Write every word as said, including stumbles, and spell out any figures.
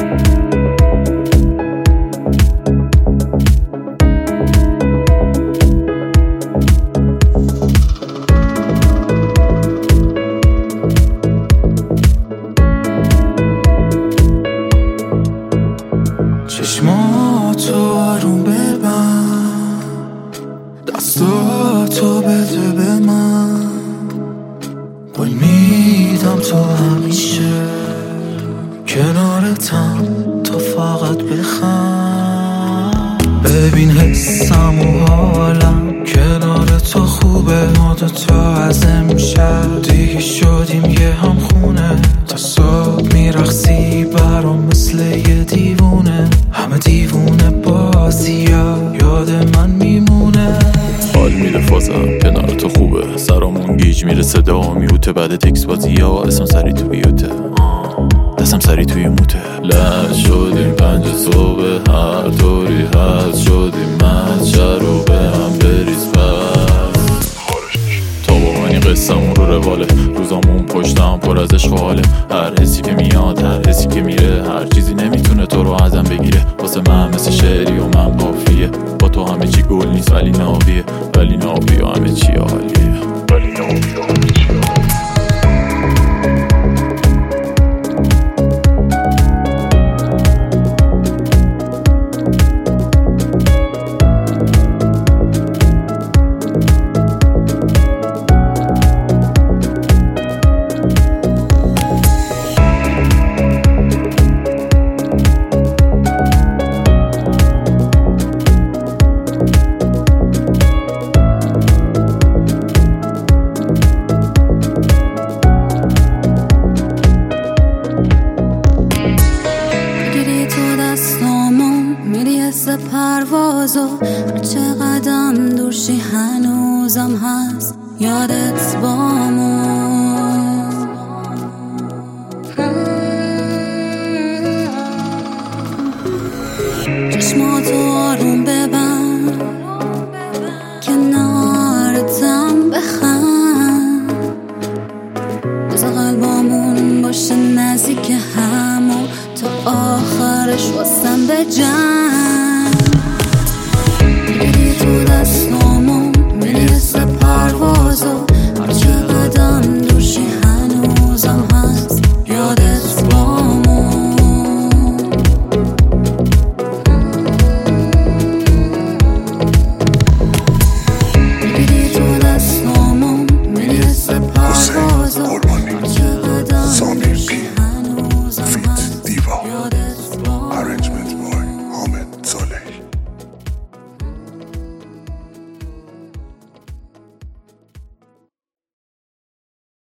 چشماتو آروم ببند، دستاتو بده به من، قول میدم تو همیشه کنارتم، تو فقط بخند. ببین حسم و حالم کنار تو خوبه، ما دوتا از امشب دیگه شدیم یه همخونه، تا صبح میرقصی برام مثل یه دیوونه، همه دیوونه بازی ها یاد من میمونه. حال میره فازم کنار تو خوبه، سرامون گیج میره صدا میوته، بعد تکس بازی ها اسم سری تو بیوته، دستم سری توی موته. لش شدیم پنج صبح هر طوری هست، شدیم مچه رو به هم بریز بس. تا با منی قصمون رو رواله، روزامون پشتم پر از عشق و حاله، هر حسی که میاد هر حسی که میره، هر چیزی نمیتونه تو رو ازم بگیره. واسه من مثل شعری و من قافیه، با تو همه چی گل نیست ولی نابیه، ولی نابیه همه چی عالیه، ولی نابیه همه چی عالیه. پروازو هرچه قدم دورشی هنوزم هست یادت بامون. چشماتو آروم ببند، کنارتم بخند، روز قلبامون باشه نزدیک هم و تا آخرش واسم بجنگ.